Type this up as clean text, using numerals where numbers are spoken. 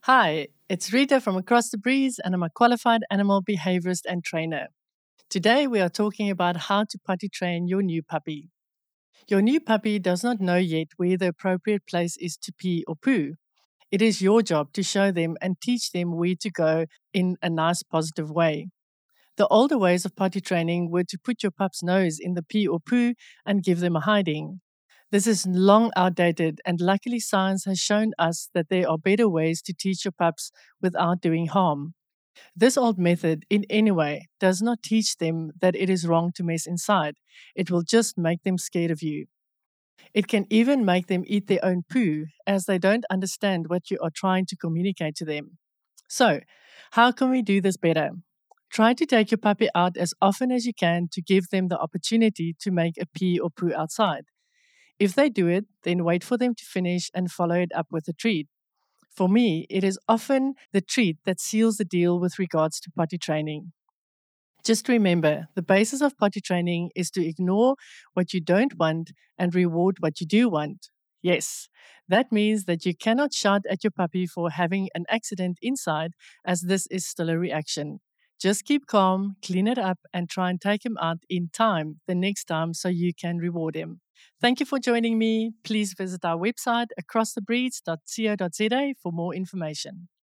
Hi, it's Rita from Across the Breeze, and I'm a qualified animal behaviorist and trainer. Today, we are talking about how to potty train your new puppy. Your new puppy does not know yet where the appropriate place is to pee or poo. It is your job to show them and teach them where to go in a nice, positive way. The older ways of potty training were to put your pup's nose in the pee or poo and give them a hiding. This is long outdated, and luckily, science has shown us that there are better ways to teach your pups without doing harm. This old method, in any way, does not teach them that it is wrong to mess inside. It will just make them scared of you. It can even make them eat their own poo, as they don't understand what you are trying to communicate to them. So, how can we do this better? Try to take your puppy out as often as you can to give them the opportunity to make a pee or poo outside. If they do it, then wait for them to finish and follow it up with a treat. For me, it is often the treat that seals the deal with regards to potty training. Just remember, the basis of potty training is to ignore what you don't want and reward what you do want. Yes, that means that you cannot shout at your puppy for having an accident inside, as this is still a reaction. Just keep calm, clean it up, and try and take him out in time the next time so you can reward him. Thank you for joining me. Please visit our website acrossthebreeds.co.za for more information.